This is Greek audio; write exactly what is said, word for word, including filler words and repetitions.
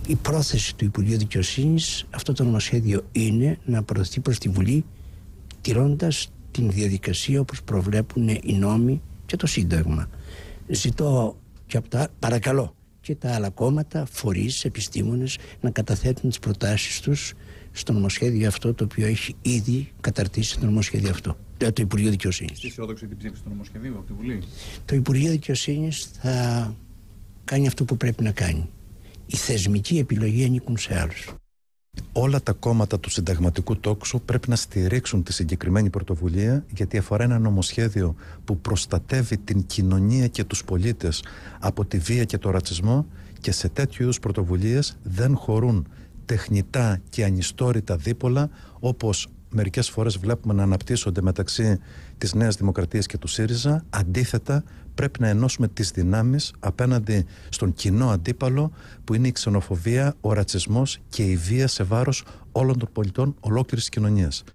Η πρόθεση του Υπουργείου Δικαιοσύνης αυτό το νομοσχέδιο είναι να προωθηθεί προς τη Βουλή, τηρώντας την διαδικασία όπως προβλέπουν οι νόμοι και το Σύνταγμα. Ζητώ και από τα, παρακαλώ και τα άλλα κόμματα, φορείς, επιστήμονες να καταθέτουν τις προτάσεις τους στο νομοσχέδιο αυτό, το οποίο έχει ήδη καταρτήσει το νομοσχέδιο αυτό, το Υπουργείο Δικαιοσύνης. Είστε αισιόδοξοι την ψήφιση του νομοσχεδίου από τη Βουλή? Το Υπουργείο Δικαιοσύνης θα κάνει αυτό που πρέπει να κάνει. Η θεσμική επιλογή ανήκουν σε άλλους. Όλα τα κόμματα του συνταγματικού τόξου πρέπει να στηρίξουν τη συγκεκριμένη πρωτοβουλία, γιατί αφορά ένα νομοσχέδιο που προστατεύει την κοινωνία και τους πολίτες από τη βία και το ρατσισμό, και σε τέτοιου είδους πρωτοβουλίες δεν χωρούν τεχνητά και ανιστόρητα δίπολα, όπως μερικές φορές βλέπουμε να αναπτύσσονται μεταξύ της Νέας Δημοκρατίας και του ΣΥΡΙΖΑ. Αντίθετα, πρέπει να ενώσουμε τις δυνάμεις απέναντι στον κοινό αντίπαλο, που είναι η ξενοφοβία, ο ρατσισμός και η βία σε βάρος όλων των πολιτών ολόκληρης κοινωνίας.